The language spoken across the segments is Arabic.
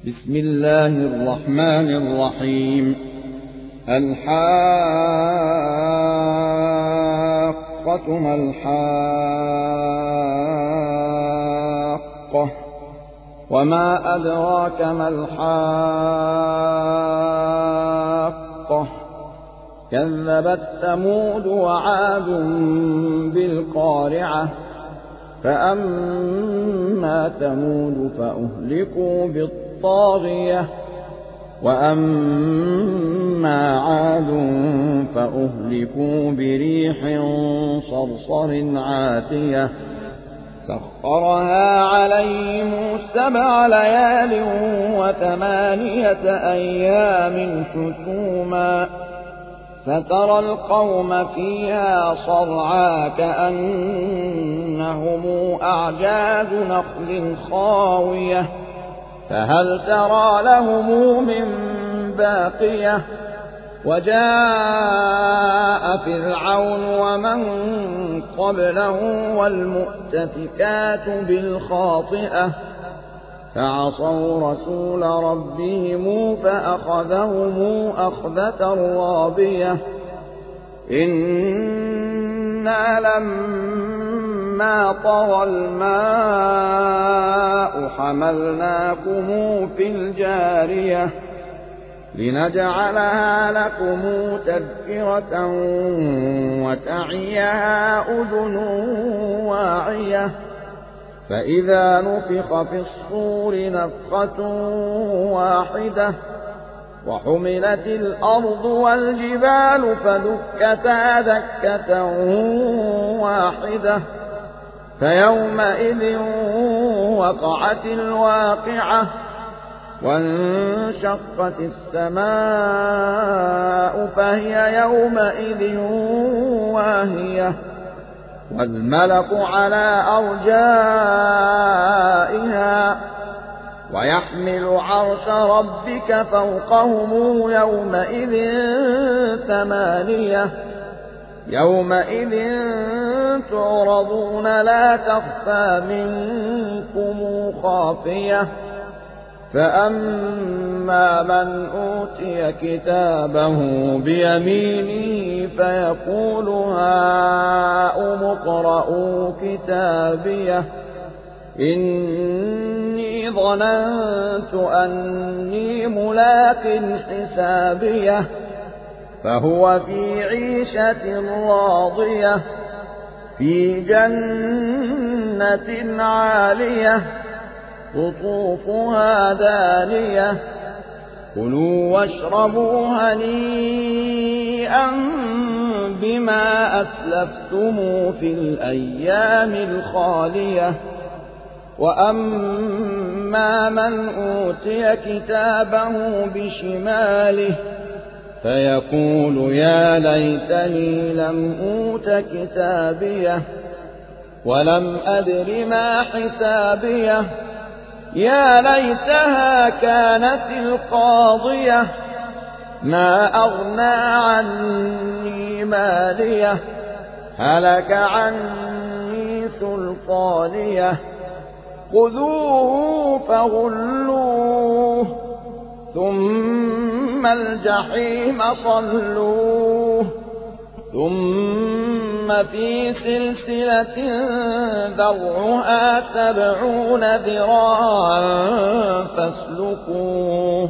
بسم الله الرحمن الرحيم. الحاقة ما الحاقة وما أدراك ما الحاقة كذبت ثمود وعاد بالقارعة فأما ثمود فأهلكوا بالطاغية وأما عاد فأهلكوا بريح صرصر عاتية سخرها عليهم 7 ليال و8 أيام حسوما فترى القوم فيها صرعى كأنهم أعجاز نخل خاوية فهل ترى لهم من باقية وجاء فرعون ومن قبله والمؤتفكات بالخاطئة فعصوا رسول ربهم فأخذهم أخذة رابية إنا لما طغى الماء حملناكم في الجارية لنجعلها لكم تذكرة وتعيها أذن واعية فإذا نفخ في الصور نفخة واحدة وحملت الأرض والجبال فدكتا دكة واحدة فيومئذ وقعت الواقعة وانشقت السماء فهي يومئذ واهية والملك على أرجائها ويحمل عرش ربك فوقهم يومئذ 8 يومئذ تعرضون لا تخفى منكم خافية فأما من أوتي كتابه بيمينه فيقول هاؤم اقرءوا كتابيه إني ظننت أني ملاق حسابيه فهو في عيشة راضية في جنة عالية قطوفها دانية كلوا واشربوا هنيئا بما أسلفتم في الأيام الخالية وأما من أوتي كتابه بشماله فيقول يا ليتني لم أوت كتابيه ولم أدر ما حسابيه يا ليتها كانت القاضية ما أغنى عني ماليه هلك عني سلطانيه خذوه فغلوه ثم الجحيم صلوه ثم في سلسلة ذرعها 70 ذراعا فاسلكوه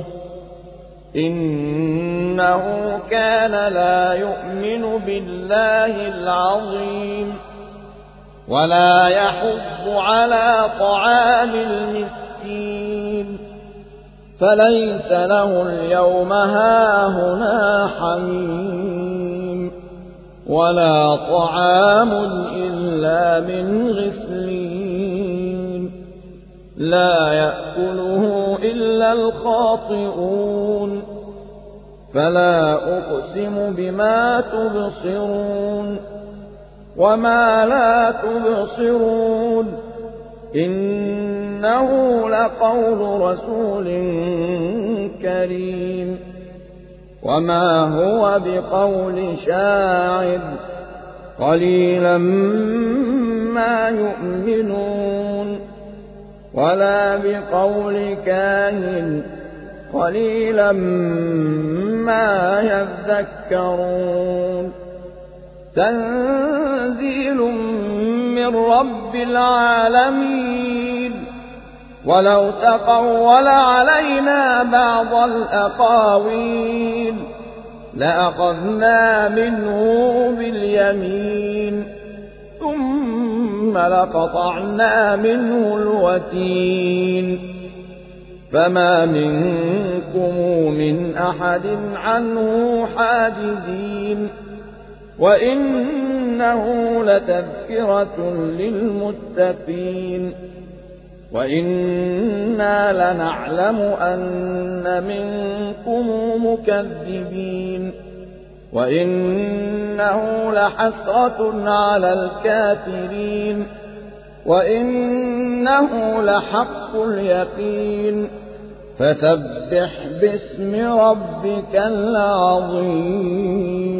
إنه كان لا يؤمن بالله العظيم ولا يحض على طعام المسكين فليس له اليوم هاهنا حميم ولا طعام إلا من غسلين لا يأكله إلا الخاطئون فلا أقسم بما تبصرون وما لا تبصرون إنه لقول رسول كريم وما هو بقول شاعر قليلا ما يؤمنون ولا بقول كاهن قليلا ما يذكرون تنزيل من رب العالمين ولو تقول علينا بعض الأقاويل لأخذنا منه باليمين ثم لقطعنا منه الوتين فما منكم من أحد عنه حاجزين وإنه لتذكرة للمتقين وإنا لنعلم أن منكم مكذبين وإنه لحسرة على الكافرين وإنه لحق اليقين فسبح باسم ربك العظيم